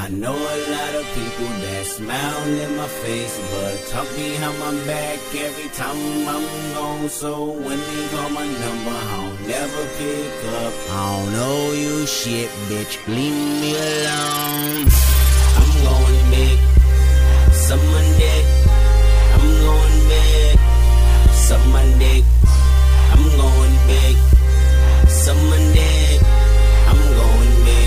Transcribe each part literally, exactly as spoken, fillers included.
I know a lot of people that smile in my face, but talk behind my back every time I'm gone. So when they call my number, I'll never pick up. I don't know you shit, bitch, leave me alone. I'm going big, suck my dick. I'm going big, suck my dick. I'm going big, suck my dick. I'm going big,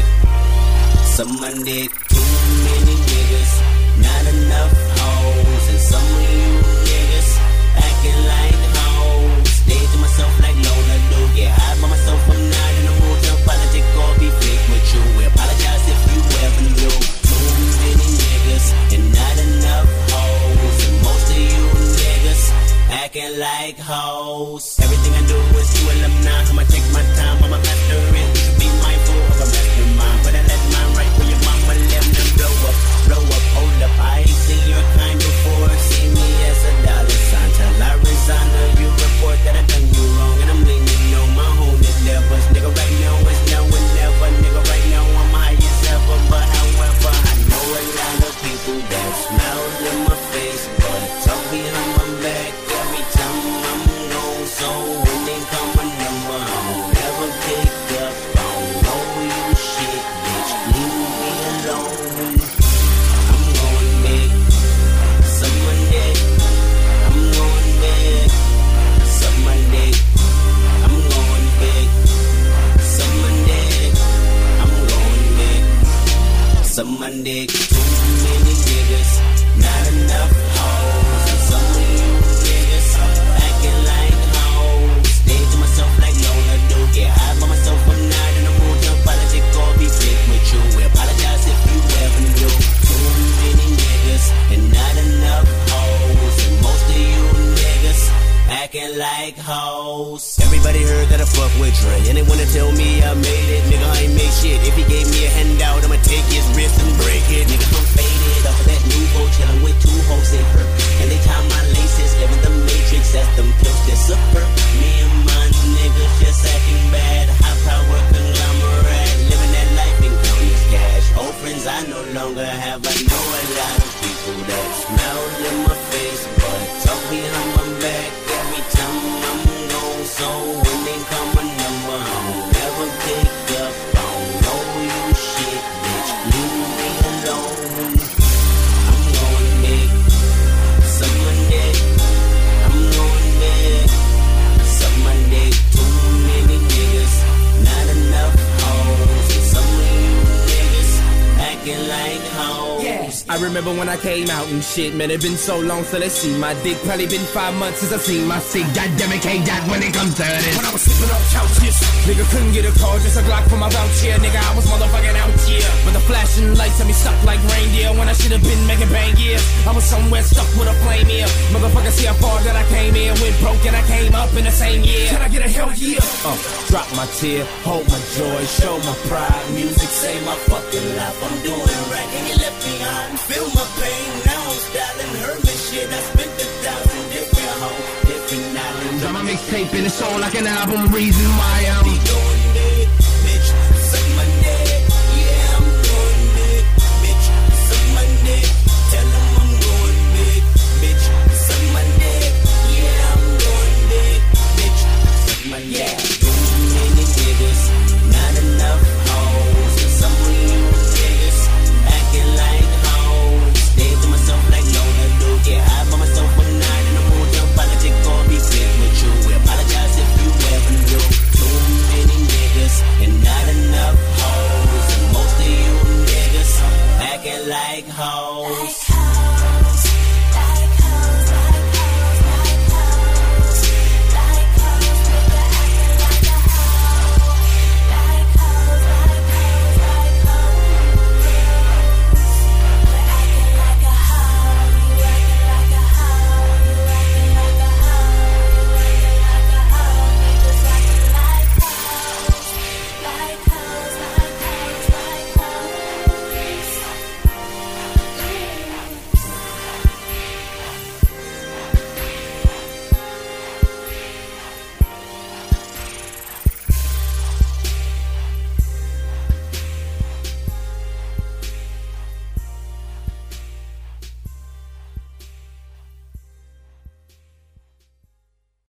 suck my dick. Too many niggas, not enough hoes. And some of you niggas acting like hoes. Stay to myself like Lola do. Yeah, I by myself, I'm not in the mood to apologize or be fake with you. We apologize if you ever knew. Too many niggas and not enough hoes. And most of you niggas acting like hoes. Everything I do is you alumni. I'ma take my time, I'ma master it. You should be mindful of a mastermind. But I let mine right where your mama left them blow up, blow up, hold up. I ain't seen your kind before. See me as a dollar sign. Till I resign or you report that I done you wrong. And I'm leaning on my own endeavors. Nigga, right now it's now and never. Nigga, right now I'm high as ever. But however, I know a lot of people that smile in my face, but talk behind my back every time I'm gone. So when they call my number, I'll never pick up. I don't know you shit, bitch, leave me alone. I'm going big, suck my dick. I'm going big, suck my dick. I'm going big, suck my dick. I'm going big, suck my dick. Too many niggas, not enough hoes. And some of you niggas acting like hoes. Stay to myself like Lola do. Yeah, I by myself, I'm not in the mood to apologize or be fake with you. We apologize if you ever knew. Too many niggas and not enough hoes. And most of you niggas acting like hoes. Everybody heard that I fuck with Dre, and they wanna tell me I made it. Nigga, I ain't made shit. If he gave me a handout, I'ma take his wrist and break it. Nigga, I'm faded off of that new boat, chillin' with two hoes in her. And they tie my laces, living the matrix, that's them pills that super. Me and my niggas just acting bad. High power conglomerate, living that life and counting cash. Old friends I no longer have. I know a lot of people that smile in my face, but talk behind my back every time I'm gone. So when they call my number, I'll never pick up. I don't know you shit, bitch, leave me alone. I'm going big, suck my dick. I'm going big, suck my dick. Too many niggas, not enough hoes. And some of you niggas acting like hoes. Yeah, I remember when I came out and shit, man, it been so long, so let's see my dick. Probably been five months since I seen my sick. Goddamn it, can't that when it comes to this. When I was sleeping on couches, nigga couldn't get a call, just a Glock from my voucher. Nigga, I was motherfucking out here, but the flashing lights had me stuck like reindeer. When I should've been making bang gear, I was somewhere stuck with a flame here. Motherfucker, see how far that I came here. Went broke and I came up in the same year. Can I get a hell yeah? Uh, drop my tear, hold my joy, show my pride. Music save my fucking life. I'm doing right and you left behind. Feel my pain, now I'm styling hermit shit. I spent a thousand different hoes, different islands. Drop my mixtape and it's all like an album. Reason why I'm be going big, bitch, suck my dick. Yeah, I'm going big, bitch, suck my dick. Tell them I'm going big, bitch, suck my dick. Yeah, I'm going big, bitch, suck my dick. Too many niggas, not enough hoes. And some of you niggas acting like hoes. Stay to myself like Lola do. Yeah, I by myself, I'm not in the mood to apologize or be fake with you. We apologize if you ever knew. Too many niggas and not enough hoes. And most of you niggas acting like hoes.